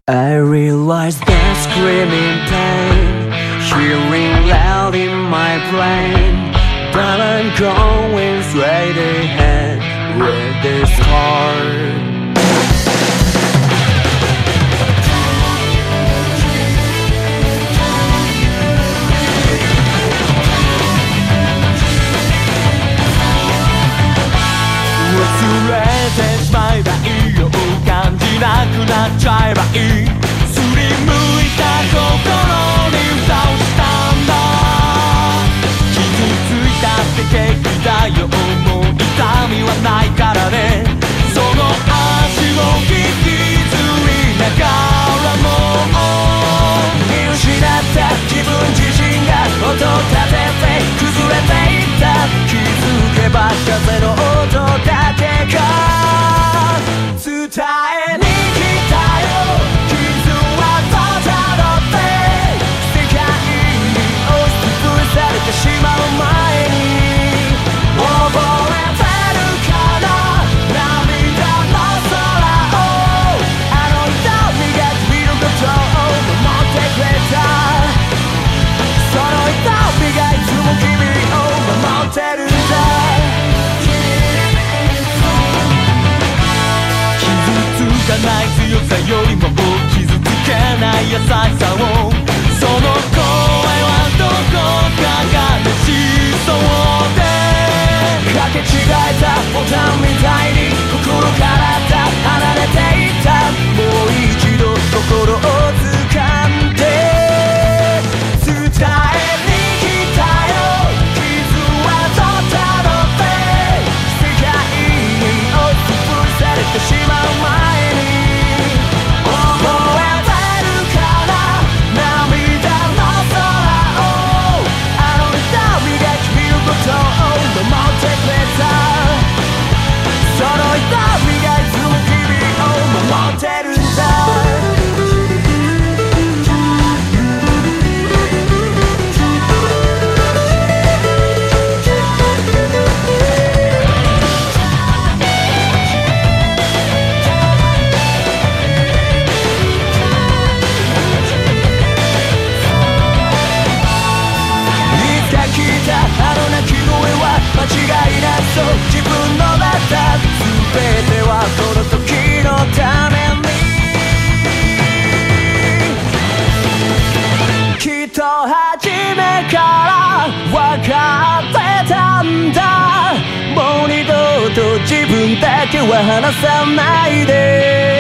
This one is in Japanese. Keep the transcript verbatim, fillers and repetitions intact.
I realize that screaming pain, hearing loud in my brain, but I'm going straight ahead with this heart.忘れてしまえばいいよ、感じなくなっちゃえばいい、すりむいた心に蓋をしたんだ。傷ついたって平気だよ、もう痛みはないからね。その足を引きずりながらも見失った自分自身が音立てて崩れていった。気づけば風の音だけが伝えに来たよ。傷はたどって世界に押しつぶされてしまう前に、覚えてるかな、涙の空を、あの痛みが君のことを守ってくれた。その痛みがいつも君を守ってるんだ。傷つかない強さよりも傷つけない優しさを、その声はどこかがねしそうで、かけ違えたボタンみたいに心から離れていった。もう一度心を掴んで伝えに来たよ。傷はたどって世界に押しつぶされてしまう前に、覚えてるかな、涙の空を、あの痛みが君のことを守ってくれた。その痛みがいつも君を守ってるんだ。あの鳴き声は間違いなそう、自分のだった。全てはこの時のために、きっと初めから分かってたんだ。もう二度と自分だけは離さないで。